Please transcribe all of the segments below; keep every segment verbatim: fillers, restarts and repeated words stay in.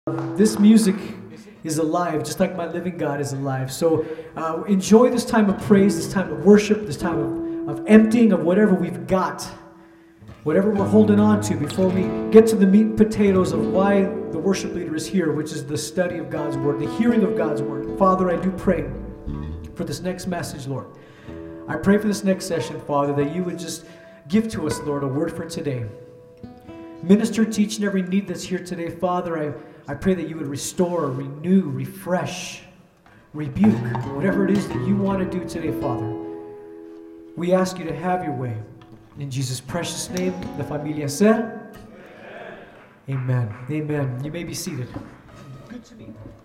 This music is alive, just like my living God is alive. So uh, enjoy this time of praise, this time of worship, this time of, of emptying of whatever we've got, whatever we're holding on to before we get to the meat and potatoes of why the worship leader is here, which is the study of God's word, the hearing of God's word. Father, I do pray for this next message, Lord. I pray for this next session, Father, that you would just give to us, Lord, a word for today. Minister to each and every need that's here today, Father. I I pray that you would restore, renew, refresh, rebuke, whatever it is that you want to do today, Father. We ask you to have your way. In Jesus' precious name, the familia said, Amen. Amen. You may be seated. Good to meet you.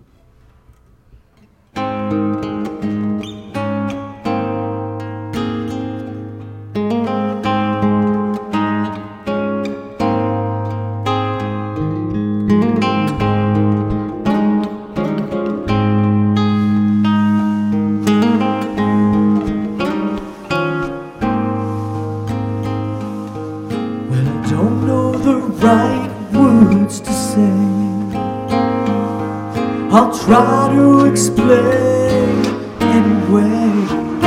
I'll try to explain anyway.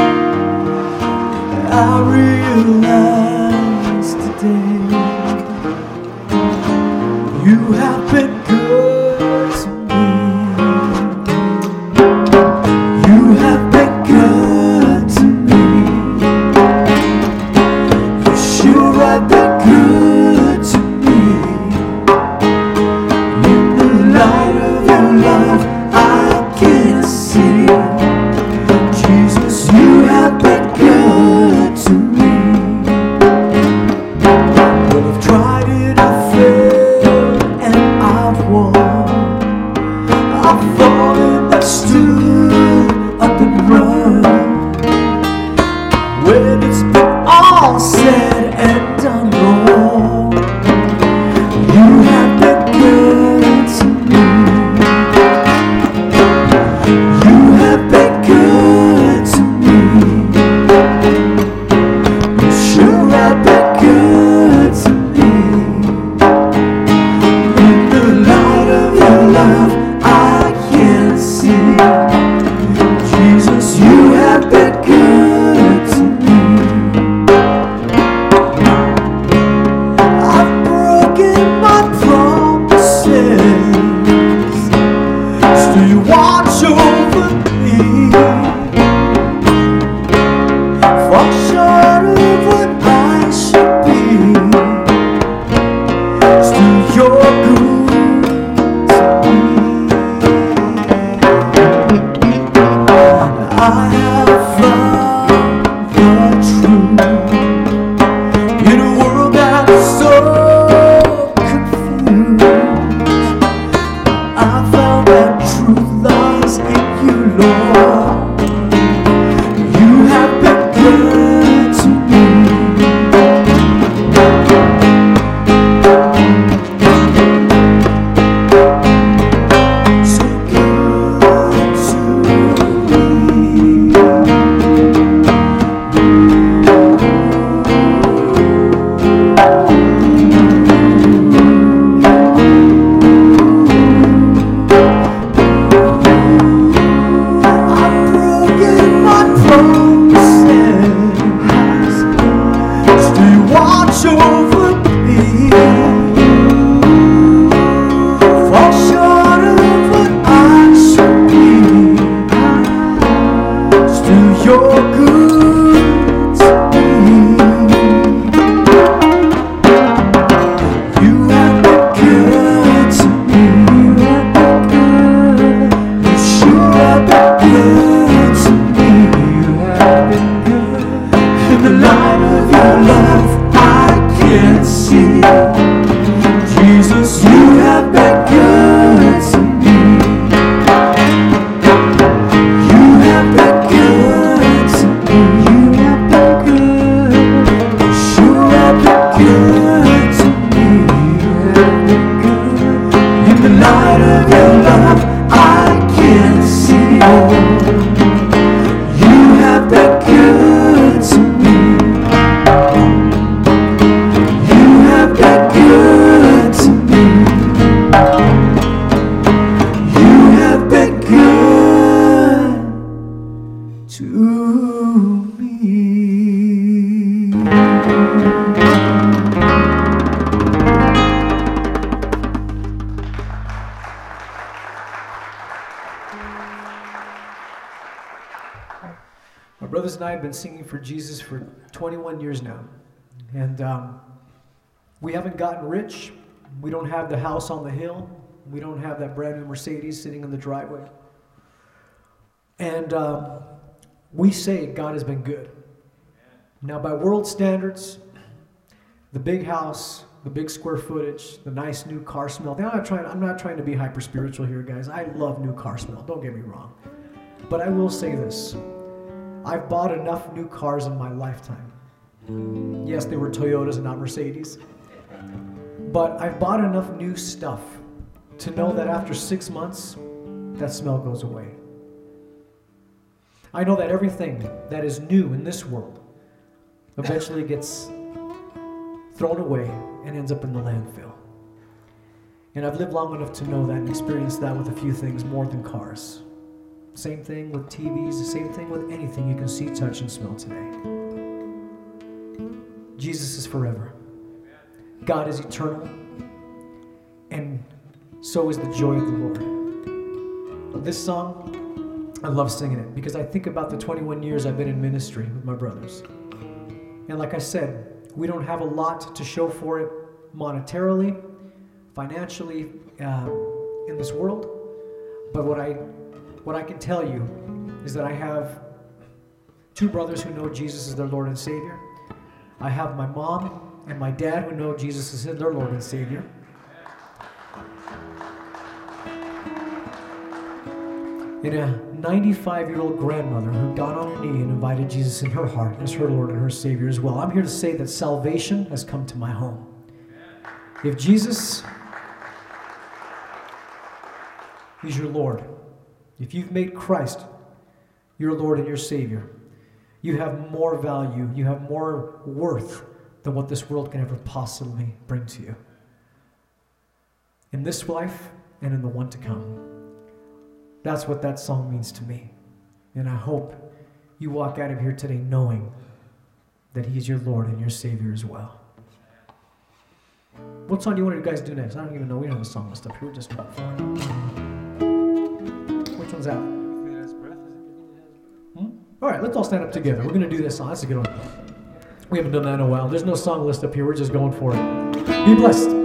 I realize today you have been good to me. You have been good to me. You sure have been good to me. In the light of your love I can see, Jesus, you have been good to me. Well, I've tried it, I've failed, and I've won. I've fallen, I've stood up and run. When it's been all said and done wrong, you have been good to me. You have been good to me. You sure have been good to me. In the light of your love I can see, Jesus, you have been good to me. I've broken my promises, still you watch over me. Fall short of what I should be, still you're good to me. I have found the truth in a world that's so confused. I found that truth lies in you, Lord. You have been good to me. So good to me. I've broken my promises, still you watch over me. Fall short of what I should be, still you're good to me. You have been good to me. You sure have been good to me. You have been good. In the light of your love I can see, Jesus, you have been good to me. You have been good to me. You have been good. You sure have been good to me. You have been good. In the light of your love I can see, you have been good to me. You have been good to me. brothers and I have been singing for Jesus for twenty-one years now. And um, we haven't gotten rich. We don't have the house on the hill. We don't have that brand new Mercedes sitting in the driveway. And um, we say God has been good. Now, by world standards, the big house, the big square footage, the nice new car smell. Now, I'm not trying, I'm not trying to be hyper spiritual here, guys. I love new car smell. Don't get me wrong. But I will say this. I've bought enough new cars in my lifetime. Yes, they were Toyotas and not Mercedes. But I've bought enough new stuff to know that after six months, that smell goes away. I know that everything that is new in this world eventually gets thrown away and ends up in the landfill. And I've lived long enough to know that and experience that with a few things more than cars. Same thing with T Vs, the same thing with anything you can see, touch, and smell today. Jesus is forever. God is eternal. And so is the joy of the Lord. This song, I love singing it because I think about the twenty-one years I've been in ministry with my brothers. And like I said, we don't have a lot to show for it monetarily, financially, uh, in this world. But what I, what I can tell you is that I have two brothers who know Jesus as their Lord and Savior. I have my mom and my dad who know Jesus as their Lord and Savior. And a ninety-five-year-old grandmother who got on her knee and invited Jesus in her heart as her Lord and her Savior as well. I'm here to say that salvation has come to my home. If Jesus is your Lord, if you've made Christ your Lord and your Savior, you have more value, you have more worth than what this world can ever possibly bring to you. In this life and in the one to come. That's what that song means to me. And I hope you walk out of here today knowing that He's your Lord and your Savior as well. What song do you want you guys to do next? I don't even know. We don't have a song list up here. We're just going for it. Which one's that? Hmm? All right, let's all stand up together. We're going to do this song. That's a good one. We haven't done that in a while. There's no song list up here. We're just going for it. Be blessed.